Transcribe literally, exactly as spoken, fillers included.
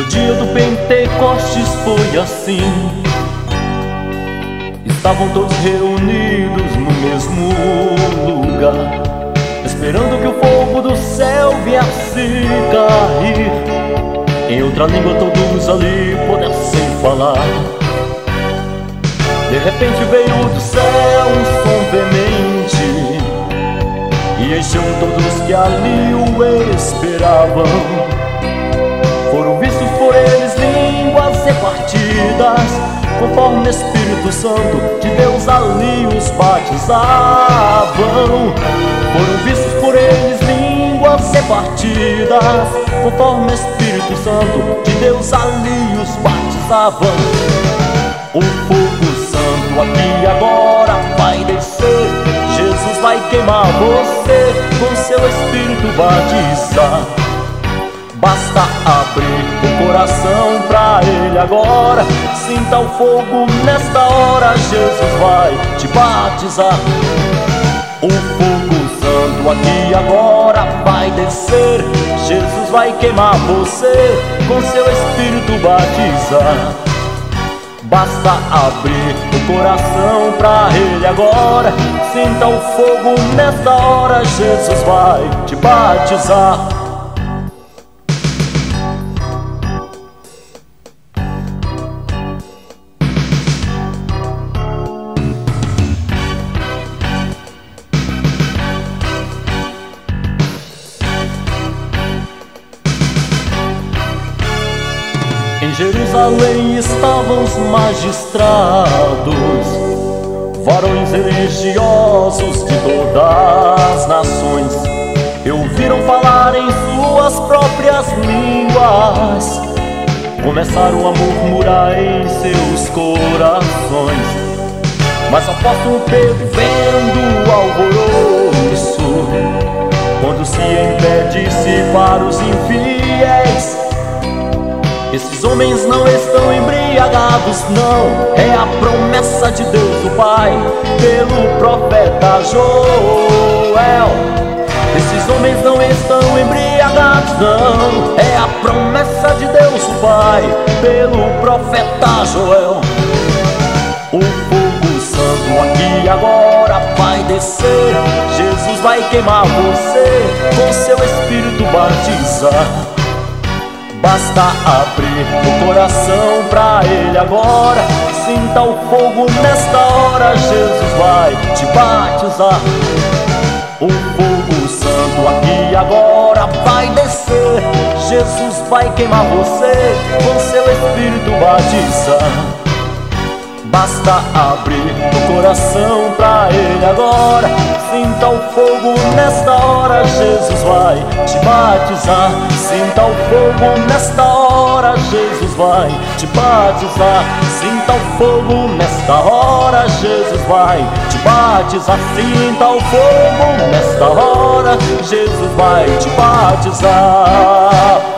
No dia do Pentecostes foi assim. Estavam todos reunidos no mesmo lugar, esperando que o fogo do céu viesse cair. Em outra língua todos ali pudessem falar. De repente veio do céu um som veemente e encheu todos que ali o esperavam. Foram vistos por eles línguas repartidas, conforme o Espírito Santo de Deus ali os batizavam. Foram vistos por eles línguas repartidas, conforme o Espírito Santo de Deus ali os batizavam. O fogo santo aqui agora vai descer, Jesus vai queimar você, com seu Espírito batizar. Basta abrir o coração pra Ele agora, sinta o fogo nesta hora, Jesus vai te batizar. O fogo santo aqui agora vai descer, Jesus vai queimar você, com seu Espírito batizar. Basta abrir o coração pra Ele agora, sinta o fogo nesta hora, Jesus vai te batizar. Em Jerusalém estavam os magistrados, varões religiosos de todas as nações, e ouviram falar em suas próprias línguas. Começaram a murmurar em seus corações. Mas o apóstolo Pedro, vendo o alvoroço, quando se impedisse para os infiéis: esses homens não estão embriagados, não, é a promessa de Deus o Pai pelo profeta Joel. Esses homens não estão embriagados, não, é a promessa de Deus o Pai pelo profeta Joel. O fogo santo aqui agora vai descer, Jesus vai queimar você, com seu Espírito batizar. Basta abrir o coração pra Ele agora, sinta o fogo nesta hora, Jesus vai te batizar. O fogo santo aqui agora vai descer, Jesus vai queimar você, com seu Espírito batizar. Basta abrir o coração pra Ele agora, sinta o fogo nesta hora, Jesus vai te batizar. Sinta o fogo nesta hora, Jesus vai te batizar. Sinta o fogo nesta hora, Jesus vai te batizar. Sinta o fogo nesta hora, Jesus vai te batizar.